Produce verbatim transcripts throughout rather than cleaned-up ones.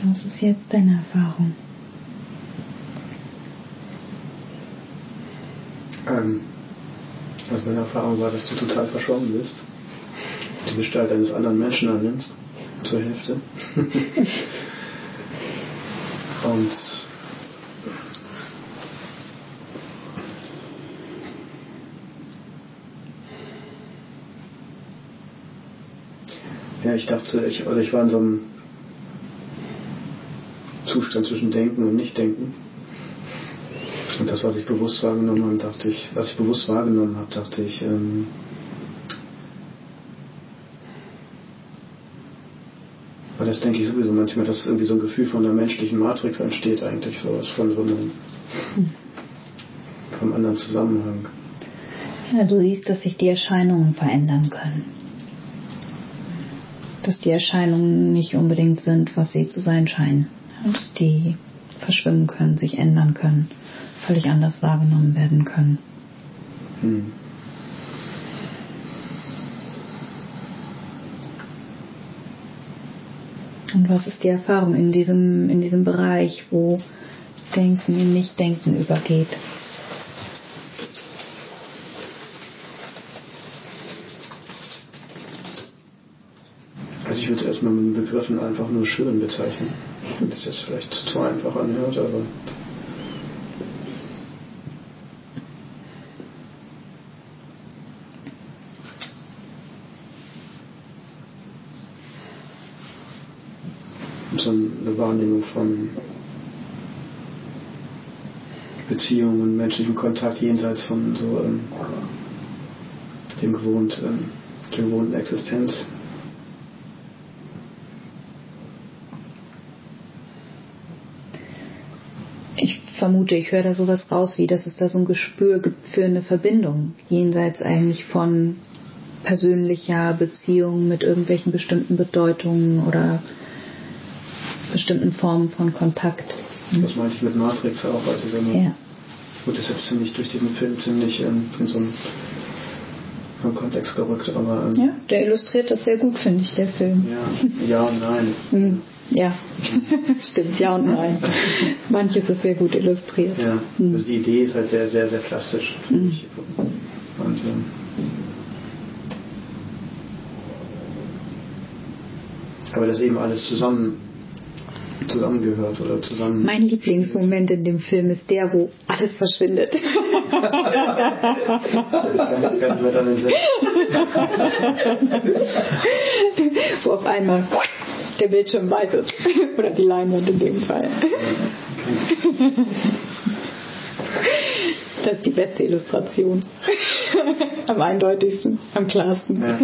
Was ist jetzt deine Erfahrung? Ähm, also meine Erfahrung war, dass du total verschwommen bist. Die Gestalt eines anderen Menschen annimmst. Zur Hälfte. Und ja, ich dachte, ich, oder ich war in so einem Zustand zwischen Denken und Nicht-Denken. Und das, was ich bewusst wahrgenommen habe, dachte ich, was ich bewusst wahrgenommen habe, dachte ich, ähm, weil das denke ich sowieso manchmal, dass irgendwie so ein Gefühl von der menschlichen Matrix entsteht eigentlich, sowas von so einem vom anderen Zusammenhang. Ja, du siehst, dass sich die Erscheinungen verändern können. Dass die Erscheinungen nicht unbedingt sind, was sie zu sein scheinen. Dass die verschwimmen können, sich ändern können, völlig anders wahrgenommen werden können. Hm. Und was ist die Erfahrung in diesem, in diesem Bereich, wo Denken in Nicht-Denken übergeht? Also ich würde es erstmal mit den Begriffen einfach nur schön bezeichnen. Wenn das jetzt vielleicht zu einfach anhört, aber so eine Wahrnehmung von Beziehungen, menschlichem Kontakt jenseits von so ähm, dem gewohnt, ähm, der gewohnten Existenz. Ich vermute, ich höre da sowas raus, wie dass es da so ein Gespür gibt für eine Verbindung, jenseits eigentlich von persönlicher Beziehung mit irgendwelchen bestimmten Bedeutungen oder bestimmten Formen von Kontakt. Das meinte ich mit Matrix auch. Also wenn man, ja. Gut, ist jetzt ziemlich durch diesen Film ziemlich ähm, in so einen, so einen Kontext gerückt, aber ähm, ja, der illustriert das sehr gut, finde ich, der Film. Ja, ja und nein. Hm. Ja, stimmt, ja und nein. Manches ist sehr gut illustriert. Ja, hm. also die Idee ist halt sehr, sehr, sehr plastisch, finde hm. ich. Und, ähm, aber das eben alles zusammen zusammengehört oder zusammen. Mein Lieblingsmoment in dem Film ist der, wo alles verschwindet. Das kann, kann ich mir dann entsetzen. Wo auf einmal der Bildschirm weiß ist. Oder die Leinwand in dem Fall. Das ist die beste Illustration. Am eindeutigsten, am klarsten. Ja.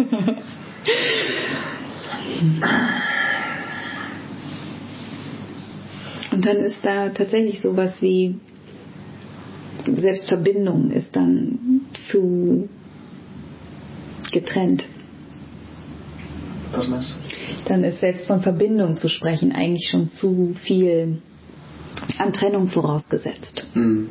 Und dann ist da tatsächlich sowas wie Selbstverbindung ist dann zu getrennt. Was meinst du? Dann ist selbst von Verbindung zu sprechen eigentlich schon zu viel an Trennung vorausgesetzt. Hm.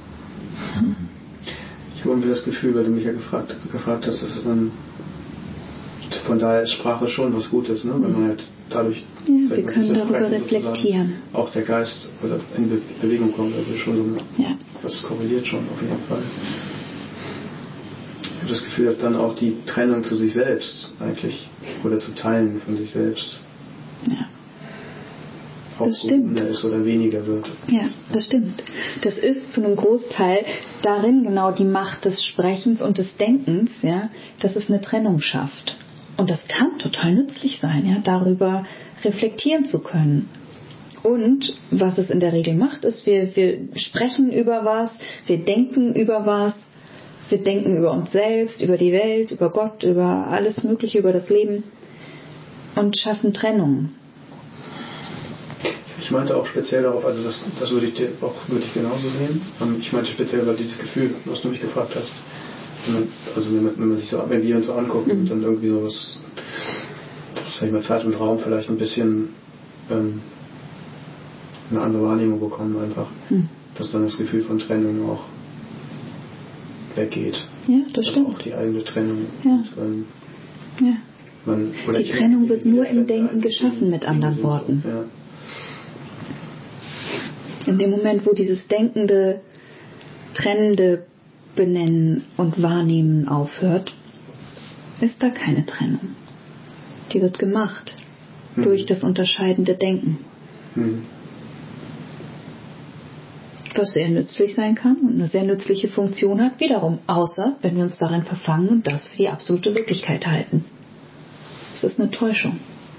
Ich habe irgendwie das Gefühl, weil du mich ja gefragt, gefragt hast, dass es dann von daher ist Sprache schon was Gutes, ne? Wenn man halt dadurch ja, wir können darüber reflektieren. Auch der Geist oder in Be- Bewegung kommt, also schon so, ja. Das korreliert schon auf jeden Fall. Ich habe das Gefühl, dass dann auch die Trennung zu sich selbst eigentlich oder zu Teilen von sich selbst ja. auch das stimmt. ist oder weniger wird. Ja, das stimmt. Das ist zu einem Großteil darin genau die Macht des Sprechens und des Denkens, ja, dass es eine Trennung schafft. Und das kann total nützlich sein, ja, darüber reflektieren zu können. Und was es in der Regel macht, ist, wir, wir sprechen über was, wir denken über was, wir denken über uns selbst, über die Welt, über Gott, über alles Mögliche, über das Leben und schaffen Trennung. Ich meinte auch speziell darauf, also das, das würde ich dir auch würde ich genauso sehen. Ich meinte speziell weil dieses Gefühl, was du mich gefragt hast. Wenn man, also wenn man, wenn man sich so, wenn wir uns so angucken und dann irgendwie sowas, das sag ich mal, Zeit und Raum vielleicht ein bisschen ähm, eine andere Wahrnehmung bekommen einfach, mhm. dass dann das Gefühl von Trennung auch weggeht. Ja, das also stimmt. Auch die eigene Trennung. Ja. Und, ähm, ja. man, oder die Trennung wird nur im Denken geschaffen, mit anderen Worten. Ja. In dem Moment, wo dieses denkende, trennende Benennen und Wahrnehmen aufhört, ist da keine Trennung. Die wird gemacht hm. durch das unterscheidende Denken. Hm. Was sehr nützlich sein kann und eine sehr nützliche Funktion hat, wiederum, außer wenn wir uns darin verfangen und das für die absolute Wirklichkeit halten. Das ist eine Täuschung.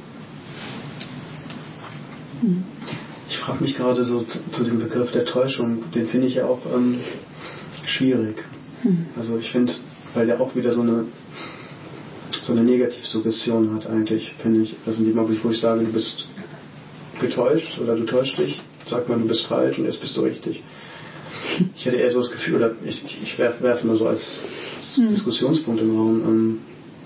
Hm. Ich frage mich gerade so zu, zu dem Begriff der Täuschung, den finde ich ja auch ähm, schwierig. Hm. Also ich finde, weil der auch wieder so eine so eine Negativsuggestion hat eigentlich, finde ich. Also in dem Augenblick, wo ich sage, du bist getäuscht oder du täuschst dich, sagt man, du bist falsch und jetzt bist du richtig. Ich hätte eher so das Gefühl, oder ich, ich werfe werf mal so als hm. Diskussionspunkt im Raum, ähm,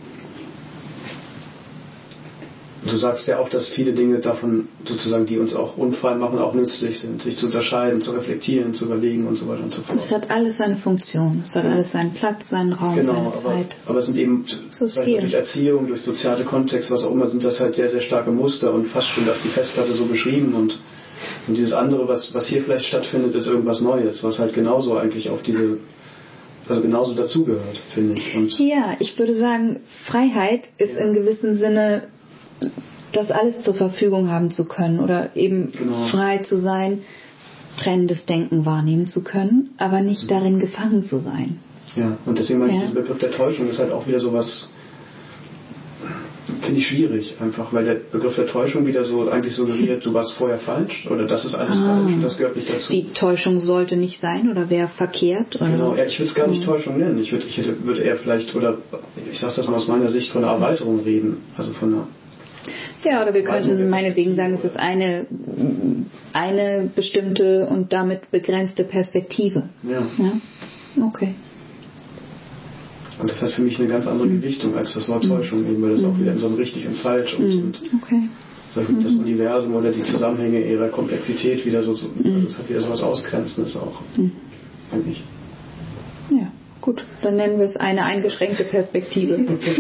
du sagst ja auch, dass viele Dinge davon sozusagen, die uns auch unfrei machen, auch nützlich sind, sich zu unterscheiden, zu reflektieren, zu überlegen und so weiter und so fort. Es hat alles seine Funktion, es hat ja. alles seinen Platz, seinen Raum, genau, seine aber, Zeit. Aber es sind eben so durch Erziehung, durch soziale Kontext, was auch immer, sind das halt sehr, sehr starke Muster und fast schon, dass die Festplatte so beschrieben und, und dieses andere, was, was hier vielleicht stattfindet, ist irgendwas Neues, was halt genauso eigentlich auf diese, also genauso dazugehört, finde ich. Und ja, ich würde sagen, Freiheit ist ja. in gewissem Sinne das alles zur Verfügung haben zu können oder eben genau. frei zu sein, trennendes Denken wahrnehmen zu können, aber nicht mhm. darin gefangen zu sein. Ja, und deswegen meine ja. ich, dieser Begriff der Täuschung ist halt auch wieder sowas, finde ich schwierig einfach, weil der Begriff der Täuschung wieder so eigentlich suggeriert, du warst vorher falsch oder das ist alles ah. falsch und das gehört nicht dazu. Die Täuschung sollte nicht sein oder wäre verkehrt? Oder? Genau, ja, ich würde es gar nicht mhm. Täuschung nennen. Ich würde ich hätte, würde eher vielleicht, oder ich sage das mal aus meiner Sicht, von einer Erweiterung reden, also von einer ja, oder wir könnten meinetwegen sagen, es ist eine, eine bestimmte und damit begrenzte Perspektive. Ja. ja. Okay. Und das hat für mich eine ganz andere mhm. Gewichtung als das Wort Täuschung, eben, weil das mhm. auch wieder in so einem richtig und falsch und, mhm. und okay. sag ich, mhm. das Universum oder die Zusammenhänge ihrer Komplexität wieder so, so mhm. also das hat wieder so was Ausgrenzendes auch, mhm. finde ich. Ja. Gut, dann nennen wir es eine eingeschränkte Perspektive.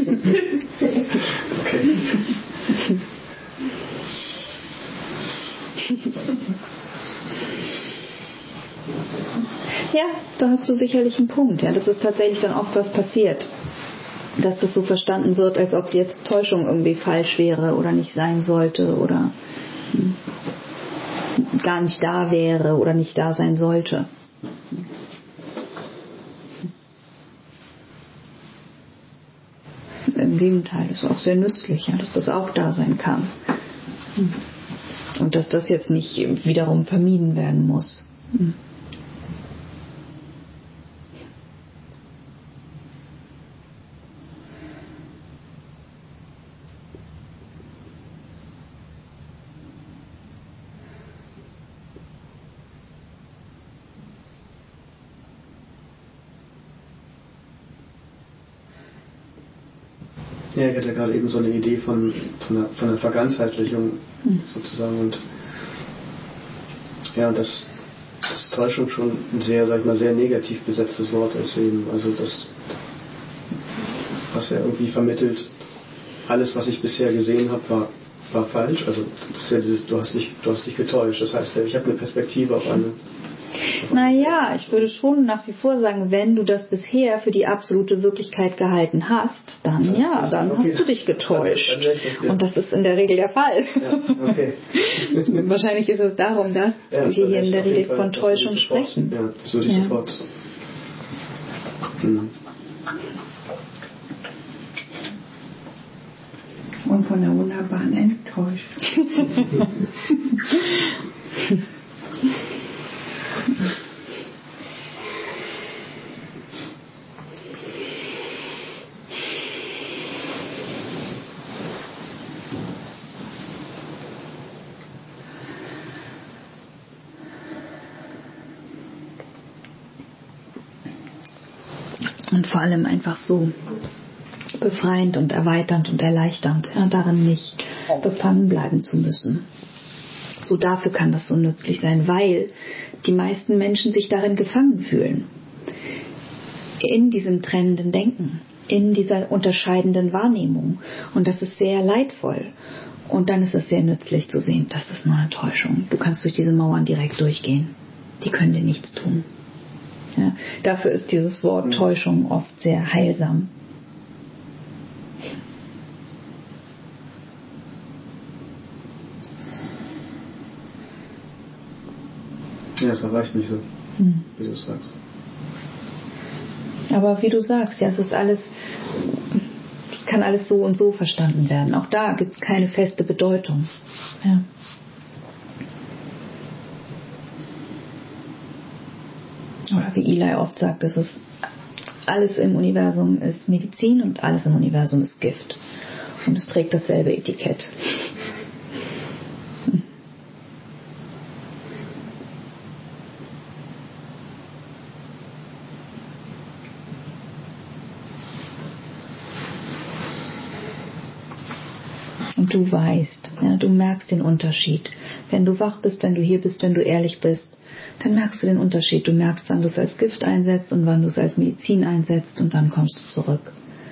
Okay. Ja, da hast du sicherlich einen Punkt. Ja, das ist tatsächlich dann oft was passiert, dass das so verstanden wird, als ob jetzt Täuschung irgendwie falsch wäre oder nicht sein sollte oder gar nicht da wäre oder nicht da sein sollte. Im Gegenteil, ist auch sehr nützlich, ja, dass das auch da sein kann. Und dass das jetzt nicht wiederum vermieden werden muss. Ja, ich hatte gerade eben so eine Idee von, von, einer, von einer Vergangenheitlichung mhm. sozusagen und ja, dass das Täuschung schon ein sehr, sag ich mal, sehr negativ besetztes Wort ist eben, also das, was ja irgendwie vermittelt, alles, was ich bisher gesehen habe, war, war falsch, also das ist ja dieses, du hast dich, du hast dich getäuscht, das heißt ja, ich habe eine Perspektive auf eine. Naja, ich würde schon nach wie vor sagen, wenn du das bisher für die absolute Wirklichkeit gehalten hast, dann das ja, dann okay. hast du dich getäuscht. Dann, dann ich, ja. Und das ist in der Regel der Fall. Ja, okay. Wahrscheinlich ist es darum, dass ja, wir hier in der Regel Fall, von Täuschung sprechen. Ja, das würde ich ja. sofort. Hm. Und von der wunderbaren Enttäuschung. Und vor allem einfach so befreiend und erweiternd und erleichternd, ja, darin nicht befangen bleiben zu müssen. So dafür kann das so nützlich sein, weil die meisten Menschen sich darin gefangen fühlen. In diesem trennenden Denken, in dieser unterscheidenden Wahrnehmung. Und das ist sehr leidvoll. Und dann ist es sehr nützlich zu sehen, das ist nur eine Täuschung. Du kannst durch diese Mauern direkt durchgehen. Die können dir nichts tun. Ja, dafür ist dieses Wort Täuschung oft sehr heilsam. Ja, es erreicht nicht so, hm. wie du es sagst. Aber wie du sagst, ja, es ist alles, es kann alles so und so verstanden werden. Auch da gibt es keine feste Bedeutung. Ja. Oder wie Eli oft sagt, es ist alles im Universum ist Medizin und alles im Universum ist Gift. Und es trägt dasselbe Etikett. Hm. Und du weißt, ja, du merkst den Unterschied. Wenn du wach bist, wenn du hier bist, wenn du ehrlich bist, dann merkst du den Unterschied. Du merkst, wann du es als Gift einsetzt und wann du es als Medizin einsetzt und dann kommst du zurück.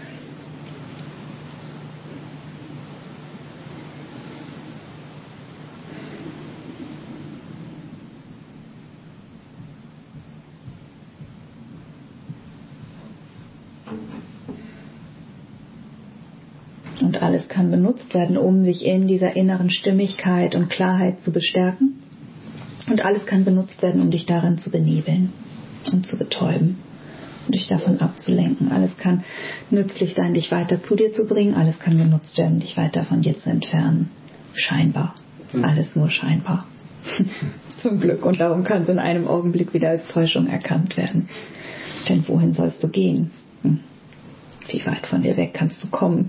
Und alles kann benutzt werden, um dich in dieser inneren Stimmigkeit und Klarheit zu bestärken. Und alles kann benutzt werden, um dich darin zu benebeln und zu betäuben und dich davon abzulenken. Alles kann nützlich sein, dich weiter zu dir zu bringen. Alles kann genutzt werden, dich weiter von dir zu entfernen. Scheinbar. Alles nur scheinbar. Zum Glück. Und darum kann es in einem Augenblick wieder als Täuschung erkannt werden. Denn wohin sollst du gehen? Hm. Wie weit von dir weg kannst du kommen?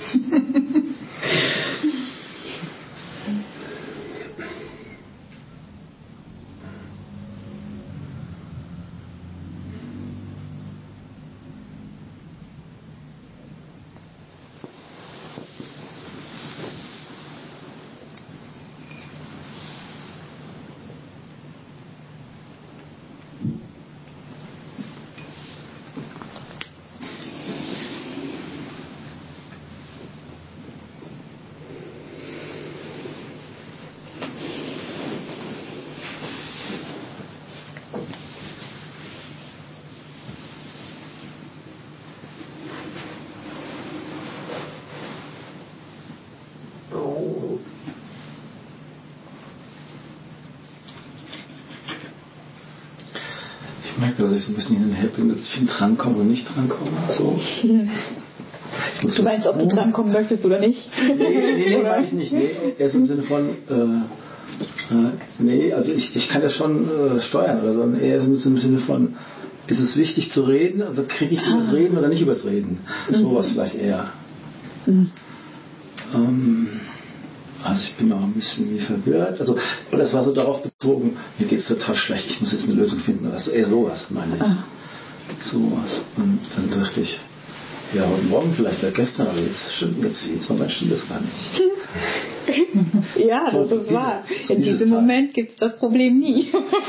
Ich merke, dass ich so ein bisschen hin und her bin, dass ich viel drankomme und nicht drankomme. So. Du meinst, ob du drankommen möchtest oder nicht? Nee, nee, nee meine ich nicht. Nee. Erst im Sinne von, äh, äh, nee, also ich, ich kann das schon äh, steuern, oder so. Eher im Sinne von, ist es wichtig zu reden? Also kriege ich übers Reden oder nicht übers Reden? Mhm. Sowas vielleicht eher. Mhm. Ähm, Also ich bin auch ein bisschen wie verwirrt. Also, oder es war so darauf bezogen, mir geht es total schlecht, ich muss jetzt eine Lösung finden. Also eher sowas, meine ich. Ah. Sowas. Und dann dachte ich, ja, heute Morgen vielleicht, ja gestern, aber jetzt stimmt, jetzt, jetzt Moment stimmt das gar nicht. Ja, so, das ist wahr. In diesem Moment gibt es das Problem nie.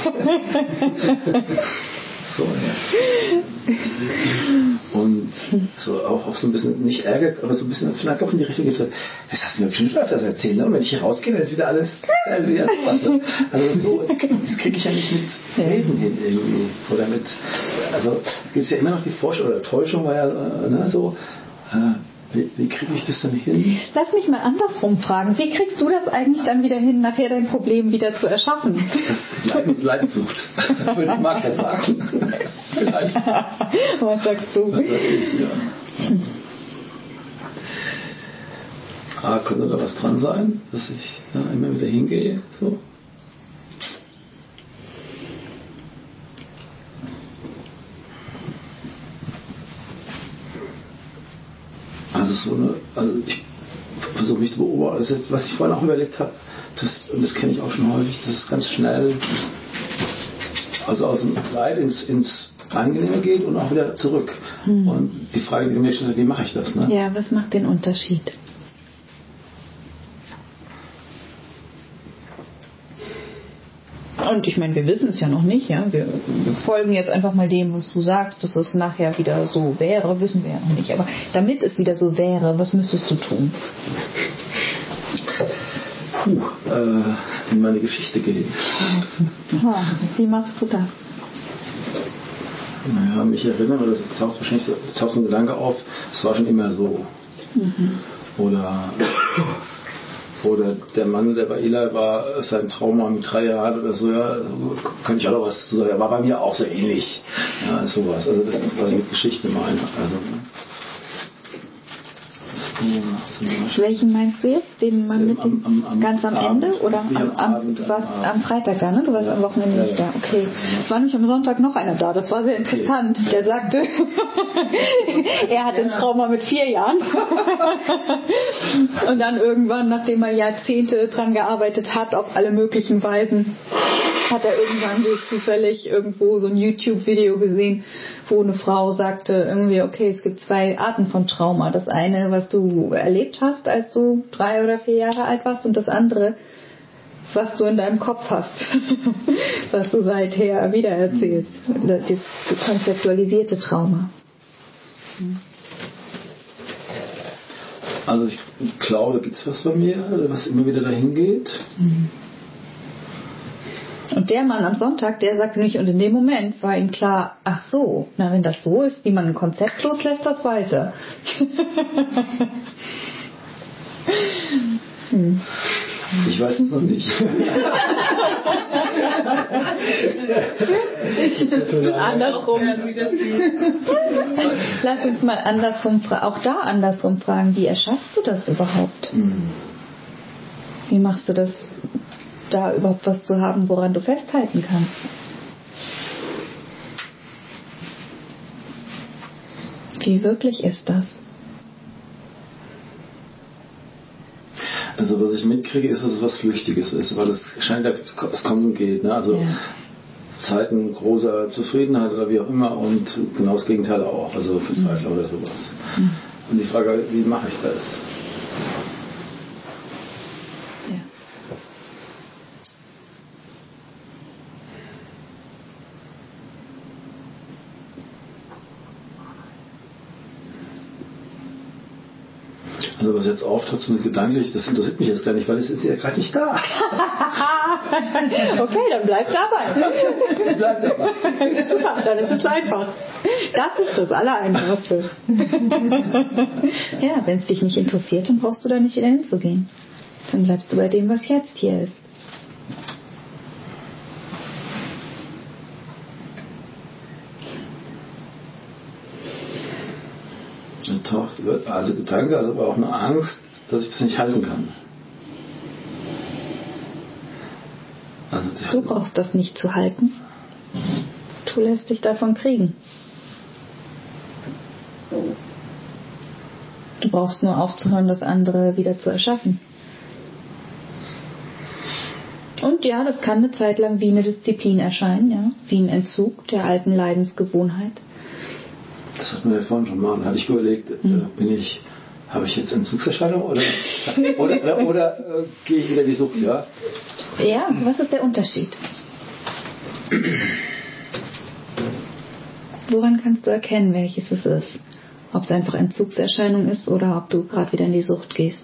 So, ja. Und so auch, auch so ein bisschen, nicht Ärger, aber so ein bisschen vielleicht auch in die Richtung geht, so, das hast du mir bestimmt öfters erzählt, ne? Und wenn ich hier rausgehe, dann ist wieder alles, äh, ja, sowas. Also so, das kriege ich ja nicht mit Reden hin irgendwie. Oder mit, also gibt es ja immer noch die Vorstellung, oder Täuschung war ja, äh, ne, so, äh, Wie, wie kriege ich das dann hin? Lass mich mal andersrum fragen. Wie kriegst du das eigentlich dann wieder hin, nachher dein Problem wieder zu erschaffen? Das Leiden, Leidenssucht. Würde ich mag ja sagen. Vielleicht. Was sagst du? Was sag ich, ja. Ah, könnte da was dran sein, dass ich da immer wieder hingehe? So. Also so eine, also ich versuche mich zu beobachten, das ist, was ich vorhin auch überlegt habe, das, und das kenne ich auch schon häufig, dass es ganz schnell also aus dem Leid ins, ins Angenehme geht und auch wieder zurück. Hm. Und die Frage, die du mir gestellt hast, wie mache ich das? Ne? Ja, was macht den Unterschied? Und ich meine, wir wissen es ja noch nicht, ja. Wir, wir folgen jetzt einfach mal dem, was du sagst, dass es nachher wieder so wäre, wissen wir ja noch nicht. Aber damit es wieder so wäre, was müsstest du tun? puh, äh, in meine Geschichte gehe. Ja, wie machst du das? Naja, mich erinnere, das taucht wahrscheinlich so, das taucht so ein Gedanke auf, es war schon immer so. Mhm. Oder, oder der Mann, der bei Eli war, sein Trauma mit drei Jahren oder so, ja, kann ich auch noch was zu sagen, er war bei mir auch so ähnlich. Ja, sowas. Also das ist, was ich mit Geschichte meine. Also, welchen meinst du jetzt? Den Mann mit dem am, am, ganz am Abend, Ende? Oder am, am, Abend, du warst am, am Freitag da, ne? Du warst ja. am Wochenende ja, nicht da. Okay. Es war nämlich am Sonntag noch einer da. Das war sehr interessant. Okay. Der sagte, er hat ein Trauma mit vier Jahren. Und dann irgendwann, nachdem er Jahrzehnte dran gearbeitet hat, auf alle möglichen Weisen, hat er irgendwann durch zufällig irgendwo so ein YouTube-Video gesehen, wo eine Frau sagte irgendwie, okay, es gibt zwei Arten von Trauma. Das eine, was du erlebt hast, als du drei oder vier Jahre alt warst, und das andere, was du in deinem Kopf hast, was du seither wieder erzählst. Das ist das konzeptualisierte Trauma. Also ich glaube, gibt es was bei mir, was immer wieder dahin geht? Mhm. Und der Mann am Sonntag, der sagte nämlich, und in dem Moment war ihm klar, ach so, na wenn das so ist, wie man ein Konzept loslässt, das weiter. hm. Ich weiß es noch nicht. Andersrum. Lass uns mal andersrum fragen, auch da andersrum fragen, wie erschaffst du das überhaupt? Hm. Wie machst du das, da überhaupt was zu haben, woran du festhalten kannst? Wie wirklich ist das? Also was ich mitkriege, ist, dass es was Flüchtiges ist, weil es scheint, es kommt und geht. Ne? Also ja. Zeiten großer Zufriedenheit oder wie auch immer, und genau das Gegenteil auch, also Verzweiflung mhm. oder sowas. Mhm. Und die Frage, wie mache ich das? Also was jetzt auftaucht, so gedanklich, das interessiert mich jetzt gar nicht, weil es ist ja gerade nicht da. Okay, dann bleib dabei. Bleib dabei. Super, dann ist es einfach. Das ist das Allereinfachste. Ja, wenn es dich nicht interessiert, dann brauchst du da nicht wieder hinzugehen. Dann bleibst du bei dem, was jetzt hier ist. Also Gedanke, also aber auch eine Angst, dass ich das nicht halten kann. Also du brauchst das nicht zu halten. Du lässt dich davon kriegen. Du brauchst nur aufzuhören, das andere wieder zu erschaffen. Und ja, das kann eine Zeit lang wie eine Disziplin erscheinen, ja, wie ein Entzug der alten Leidensgewohnheit. Das hatten wir ja vorhin schon mal. Da habe ich überlegt, mhm. bin ich, habe ich jetzt Entzugserscheinung oder, oder, oder, oder äh, gehe ich wieder in die Sucht, ja? Ja, was ist der Unterschied? Woran kannst du erkennen, welches es ist? Ob es einfach Entzugserscheinung ist oder ob du gerade wieder in die Sucht gehst?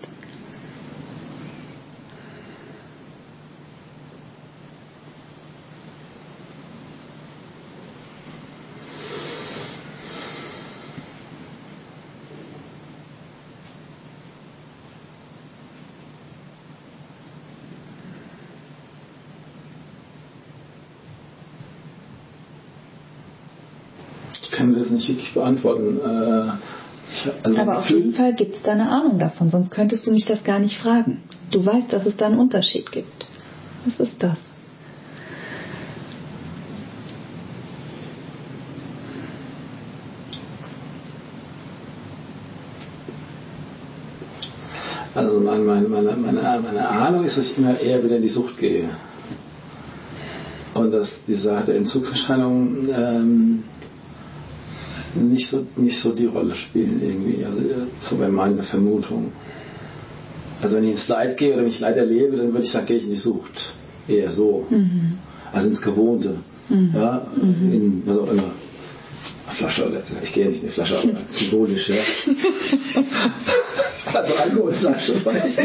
Ich kann das nicht wirklich beantworten. Äh, ich, also Aber auf jeden Fall gibt es da eine Ahnung davon, sonst könntest du mich das gar nicht fragen. Du weißt, dass es da einen Unterschied gibt. Was ist das? Also meine, meine, meine, meine, meine Ahnung ist, dass ich immer eher wieder in die Sucht gehe. Und dass diese Art der Entzugserscheinungen ähm, nicht so, nicht so die Rolle spielen irgendwie. Also so wäre meine Vermutung. Also wenn ich ins Leid gehe oder mich Leid erlebe, dann würde ich sagen, gehe ich in die Sucht. Eher so. Mhm. Also ins Gewohnte. Mhm. Ja, mhm. In was auch immer. Flasche, ich gehe nicht in die Flasche, aber symbolisch, ja. Also Alkohol ist auch schon weiß.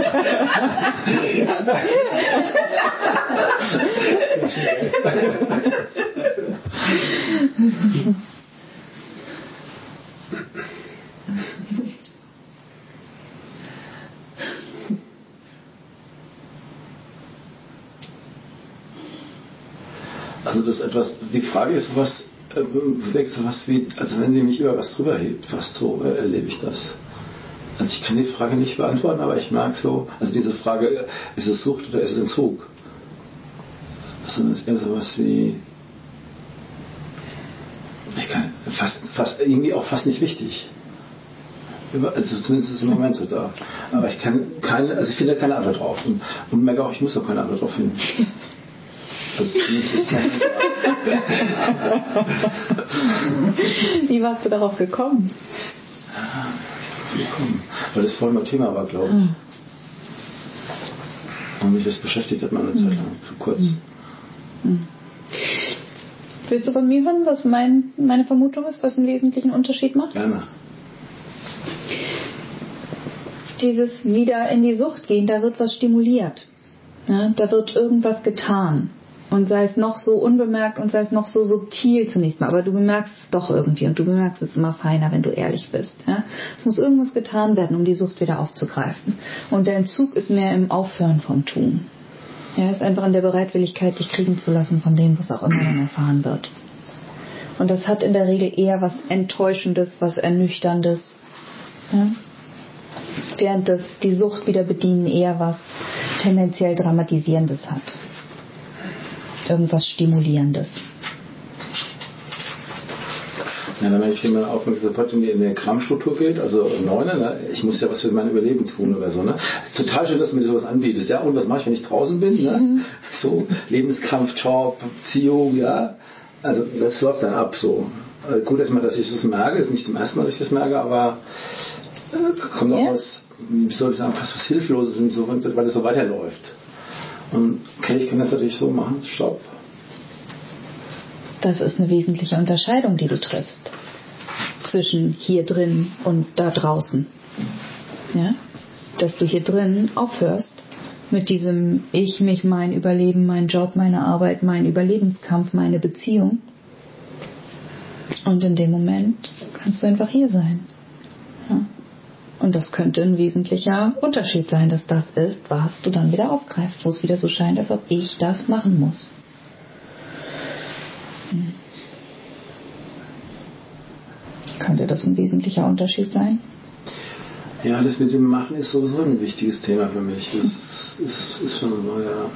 Also das etwas, die Frage ist, was äh, so was wie, also wenn die mich über was drüber hebt, fast so äh, erlebe ich das. Also ich kann die Frage nicht beantworten, aber ich merke so, also diese Frage, ist es Sucht oder ist es Entzug? Also das ist eher so was wie, ich kann, fast, fast, irgendwie auch fast nicht wichtig. Also zumindest ist es im Moment so da. Aber ich kann keine, also ich finde keine Antwort drauf. Und, und merke auch, ich muss auch keine Antwort drauf finden. Wie warst du darauf gekommen? Ja, ich bin gekommen, weil das vorhin mal Thema war, glaube ich. Und mich das beschäftigt hat, mal eine Zeit lang, so kurz. Willst du von mir hören, was mein, meine Vermutung ist, was einen wesentlichen Unterschied macht? Gerne. Dieses wieder in die Sucht gehen, da wird was stimuliert. Ja, da wird irgendwas getan. Und sei es noch so unbemerkt und sei es noch so subtil zunächst mal. Aber du bemerkst es doch irgendwie. Und du bemerkst es immer feiner, wenn du ehrlich bist. Ja? Es muss irgendwas getan werden, um die Sucht wieder aufzugreifen. Und der Entzug ist mehr im Aufhören vom Tun. Ja, ist einfach in der Bereitwilligkeit, dich kriegen zu lassen von dem, was auch immer dann erfahren wird. Und das hat in der Regel eher was Enttäuschendes, was Ernüchterndes. Ja? Während das die Sucht wieder bedienen eher was tendenziell Dramatisierendes hat. Irgendwas Stimulierendes. Ja, dann, wenn ich immer sofort in die Enneagrammstruktur geht, also Neuner, ne? Ich muss ja was für mein Überleben tun oder so. Ne? Total schön, dass du mir sowas anbietest. Ja, und was mache ich, wenn ich draußen bin? Ne? Mhm. So, Lebenskampf, Job, Beziehung, ja. Also das läuft dann ab so. Also gut, dass, man, dass ich das merke, ist nicht zum ersten Mal, dass ich das merke, aber äh, kommt auch ja. was, wie soll ich sagen, fast was Hilfloses, so, weil es so weiterläuft. Und okay, ich kann das natürlich so machen, stopp. Das ist eine wesentliche Unterscheidung, die du triffst. Zwischen hier drin und da draußen. Ja? Dass du hier drin aufhörst mit diesem Ich, mich, mein Überleben, mein Job, meine Arbeit, mein Überlebenskampf, meine Beziehung. Und in dem Moment kannst du einfach hier sein. Ja? Und das könnte ein wesentlicher Unterschied sein, dass das ist, was du dann wieder aufgreifst, wo es wieder so scheint, als ob ich das machen muss. Hm. Könnte das ein wesentlicher Unterschied sein? Ja, das mit dem Machen ist sowieso ein wichtiges Thema für mich. Das ist, ist schon so, ja.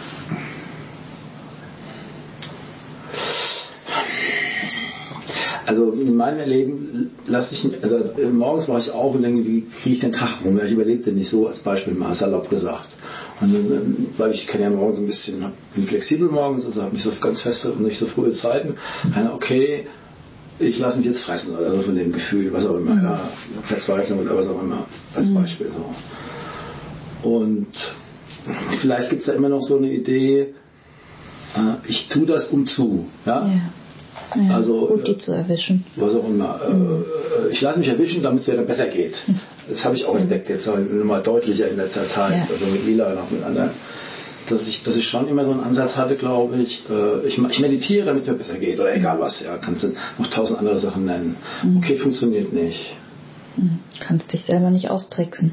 Also in meinem Erleben lasse ich, also morgens wache ich auf und denke, wie kriege ich den Tag rum? Ja, ich überlebe nicht so, als Beispiel mal salopp gesagt. Und dann, weil ich kann ja morgens ein bisschen, bin flexibel morgens, also habe nicht so ganz feste und nicht so frühe Zeiten. Dann, okay, ich lasse mich jetzt fressen oder so von dem Gefühl, was auch immer, ja, Verzweiflung oder was auch immer, als Beispiel. So. Und vielleicht gibt es da immer noch so eine Idee, ich tue das um zu, ja. ja. Ja, also, gut, die zu erwischen. Was auch immer. Mhm. Ich lasse mich erwischen, damit es mir dann besser geht. Das habe ich auch entdeckt, jetzt mal deutlicher in letzter Zeit, ja. Also mit Lila und auch mit anderen. Dass ich, dass ich schon immer so einen Ansatz hatte, glaube ich, ich, ich meditiere, damit es mir besser geht, oder egal was, ja, kannst du noch tausend andere Sachen nennen. Mhm. Okay, funktioniert nicht. Mhm. Kannst dich selber nicht austricksen.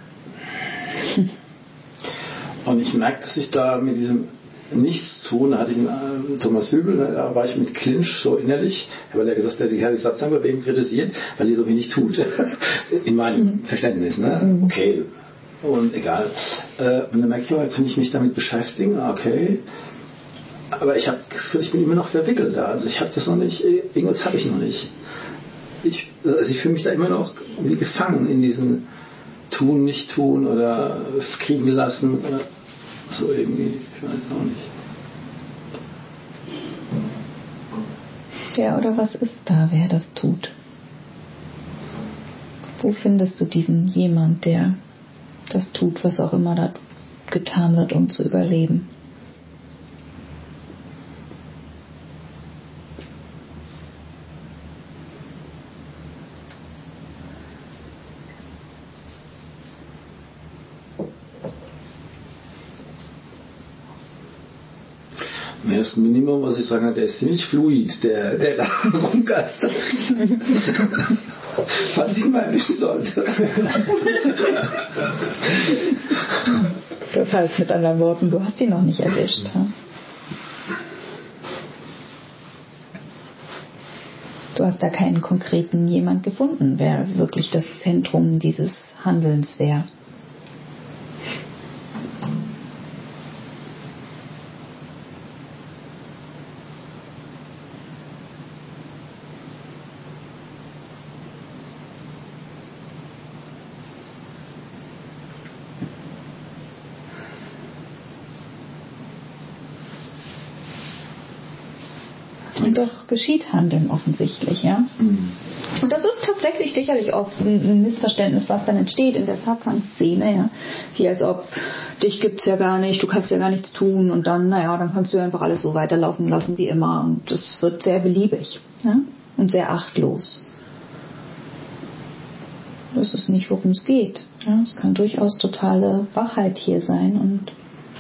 Und ich merke, dass ich da mit diesem Nichts tun, da hatte ich einen, Thomas Hübel, da war ich mit Clinch so innerlich, weil er gesagt hat, die Herr Satzangebewegung kritisiert, weil die so wenig tut. In meinem mhm. Verständnis, ne? Okay. Und egal. Und dann merke ich, ja, kann ich mich damit beschäftigen, okay. Aber ich habe das Gefühl, ich bin immer noch verwickelt da. Also ich habe das noch nicht, irgendwas habe ich noch nicht. Ich, also ich fühle mich da immer noch wie gefangen in diesem Tun, nicht tun oder kriegen lassen. Oder so irgendwie, ich weiß auch nicht. Wer oder was ist da, wer das tut? Wo findest du diesen jemand, der das tut, was auch immer da getan wird, um zu überleben? Er ist ein Minimum, was ich sagen kann, der ist ziemlich fluid, der, der da rumgeistert. Falls ich ihn mal erwischen sollte. Das heißt mit anderen Worten, du hast ihn noch nicht erwischt. Ja? Du hast da keinen konkreten jemand gefunden, wer wirklich das Zentrum dieses Handelns wäre. Und doch geschieht Handeln offensichtlich, ja. Mhm. Und das ist tatsächlich sicherlich oft ein Missverständnis, was dann entsteht in der Satsang-Szene, ja. Wie als ob, dich gibt's ja gar nicht, du kannst ja gar nichts tun und dann, naja, dann kannst du einfach alles so weiterlaufen lassen wie immer und das wird sehr beliebig, ja. Und sehr achtlos. Das ist nicht, worum es geht. Ja. Es kann durchaus totale Wachheit hier sein und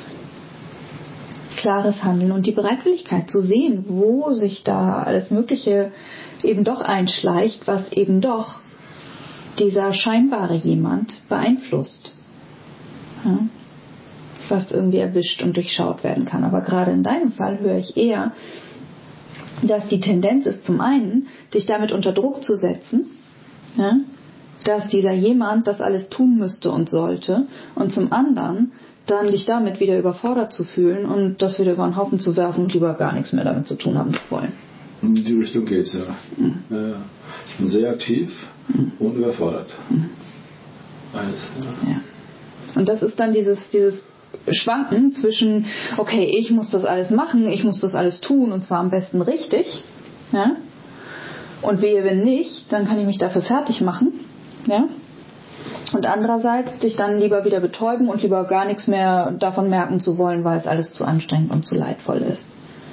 klares Handeln und die Bereitwilligkeit zu sehen, wo sich da alles Mögliche eben doch einschleicht, was eben doch dieser scheinbare jemand beeinflusst. Ja? Was irgendwie erwischt und durchschaut werden kann. Aber gerade in deinem Fall höre ich eher, dass die Tendenz ist, zum einen, dich damit unter Druck zu setzen, ja? Dass dieser jemand das alles tun müsste und sollte, und zum anderen dann dich damit wieder überfordert zu fühlen und das wieder über den Haufen zu werfen und lieber gar nichts mehr damit zu tun haben zu wollen. In die Richtung geht's, ja. Mhm. ja, ja. Ich bin sehr aktiv mhm. und überfordert. Mhm. Alles, ja. ja. Und das ist dann dieses, dieses Schwanken zwischen, okay, ich muss das alles machen, ich muss das alles tun und zwar am besten richtig, ja. Und wehe, wenn nicht, dann kann ich mich dafür fertig machen, ja. Und andererseits dich dann lieber wieder betäuben und lieber gar nichts mehr davon merken zu wollen, weil es alles zu anstrengend und zu leidvoll ist.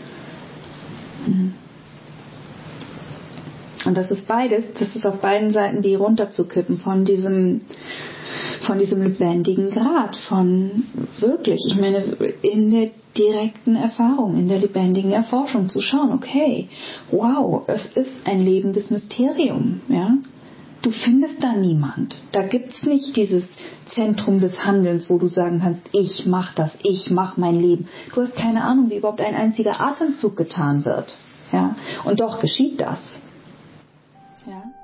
Und das ist beides, das ist auf beiden Seiten wie runterzukippen von diesem, von diesem lebendigen Grad, von wirklich, ich meine, in der direkten Erfahrung, in der lebendigen Erforschung zu schauen, okay, wow, es ist ein lebendes Mysterium, ja. Du findest da niemand. Da gibt's nicht dieses Zentrum des Handelns, wo du sagen kannst, ich mach das, ich mach mein Leben. Du hast keine Ahnung, wie überhaupt ein einziger Atemzug getan wird. Ja? Und doch geschieht das. Ja?